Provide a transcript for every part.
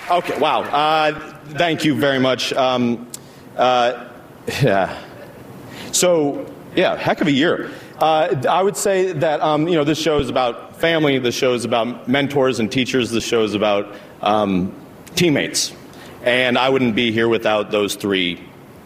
Okay, wow. Thank you very much. Yeah. So, yeah, heck of a year. I would say that, this show is about family. This show is about mentors and teachers. This show is about teammates. And I wouldn't be here without those three,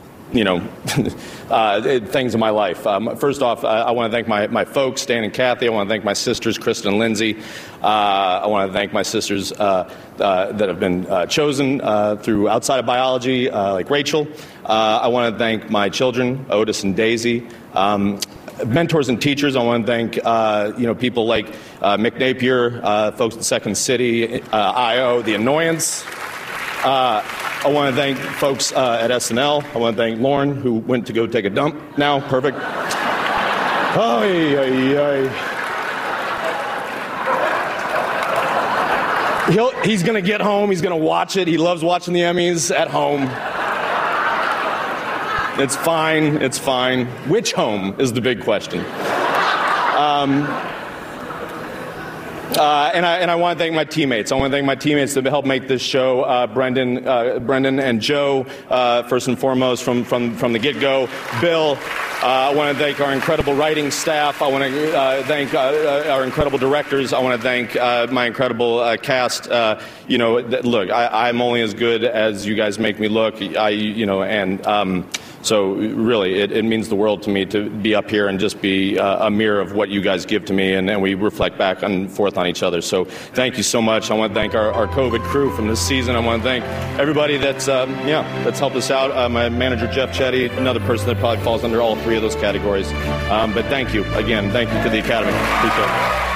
things in my life. First off, I want to thank my folks, Dan and Kathy. I want to thank my sisters, Kristen and Lindsay. I want to thank my sisters that have been chosen through outside of biology, like Rachel. I want to thank my children, Otis and Daisy. Mentors and teachers, I want to thank people like Mick Napier, folks at Second City, IO, The Annoyance. I want to thank folks at SNL. I want to thank Lauren, who went to go take a dump now. Perfect. He's going to get home. He's going to watch it. He loves watching the Emmys at home. It's fine. It's fine. Which home is the big question. And I want to thank my teammates. I want to thank my teammates that helped make this show. Brendan and Joe, first and foremost, from the get-go. Bill. I want to thank our incredible writing staff. I want to thank our incredible directors. I want to thank my incredible cast. Look, I'm only as good as you guys make me look. So really, it means the world to me to be up here and just be a mirror of what you guys give to me, and we reflect back and forth on each other. So thank you so much. I want to thank our COVID crew from this season. I want to thank everybody that's helped us out. My manager, Jeff Chetty, another person that probably falls under all three of those categories. But thank you again. Thank you to the Academy. Appreciate it.